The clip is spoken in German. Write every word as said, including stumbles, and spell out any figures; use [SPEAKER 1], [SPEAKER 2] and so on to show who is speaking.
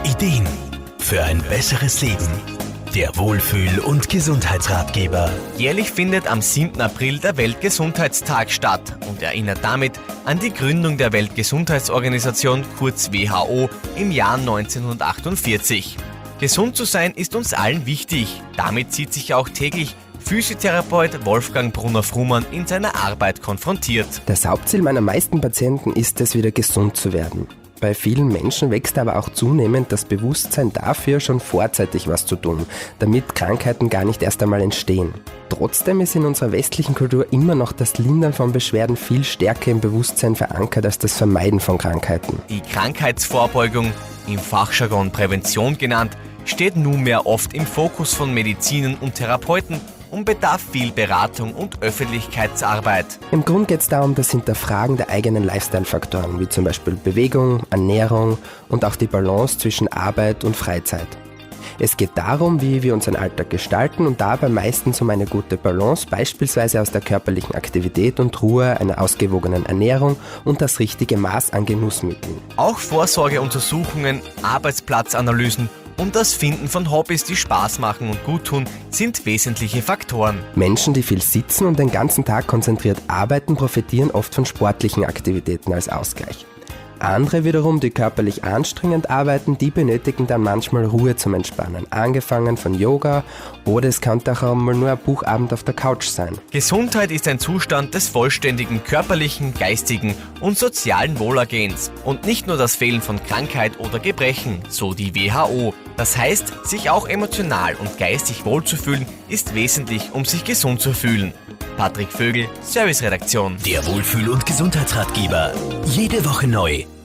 [SPEAKER 1] Ideen für ein besseres Leben. Der Wohlfühl- und Gesundheitsratgeber.
[SPEAKER 2] Jährlich findet am siebten April der Weltgesundheitstag statt und erinnert damit an die Gründung der Weltgesundheitsorganisation, kurz W H O, im Jahr neunzehnhundertachtundvierzig. Gesund zu sein ist uns allen wichtig. Damit sieht sich auch täglich Physiotherapeut Wolfgang Brunner-Frumann in seiner Arbeit konfrontiert.
[SPEAKER 3] Das Hauptziel meiner meisten Patienten ist es, wieder gesund zu werden. Bei vielen Menschen wächst aber auch zunehmend das Bewusstsein dafür, schon vorzeitig was zu tun, damit Krankheiten gar nicht erst einmal entstehen. Trotzdem ist in unserer westlichen Kultur immer noch das Lindern von Beschwerden viel stärker im Bewusstsein verankert als das Vermeiden von Krankheiten.
[SPEAKER 2] Die Krankheitsvorbeugung, im Fachjargon Prävention genannt, steht nunmehr oft im Fokus von Medizinern und Therapeuten und bedarf viel Beratung und Öffentlichkeitsarbeit.
[SPEAKER 3] Im Grunde geht es darum, das Hinterfragen der eigenen Lifestyle-Faktoren, wie zum Beispiel Bewegung, Ernährung und auch die Balance zwischen Arbeit und Freizeit. Es geht darum, wie wir unseren Alltag gestalten und dabei meistens um eine gute Balance, beispielsweise aus der körperlichen Aktivität und Ruhe, einer ausgewogenen Ernährung und das richtige Maß an Genussmitteln.
[SPEAKER 2] Auch Vorsorgeuntersuchungen, Arbeitsplatzanalysen und das Finden von Hobbys, die Spaß machen und gut tun, sind wesentliche Faktoren.
[SPEAKER 3] Menschen, die viel sitzen und den ganzen Tag konzentriert arbeiten, profitieren oft von sportlichen Aktivitäten als Ausgleich. Andere wiederum, die körperlich anstrengend arbeiten, die benötigen dann manchmal Ruhe zum Entspannen, angefangen von Yoga oder es kann auch mal nur ein Buchabend auf der Couch sein.
[SPEAKER 2] Gesundheit ist ein Zustand des vollständigen körperlichen, geistigen und sozialen Wohlergehens und nicht nur das Fehlen von Krankheit oder Gebrechen, so die W H O. Das heißt, sich auch emotional und geistig wohlzufühlen, ist wesentlich, um sich gesund zu fühlen. Patrick Vögel, Serviceredaktion.
[SPEAKER 1] Der Wohlfühl- und Gesundheitsratgeber. Jede Woche neu.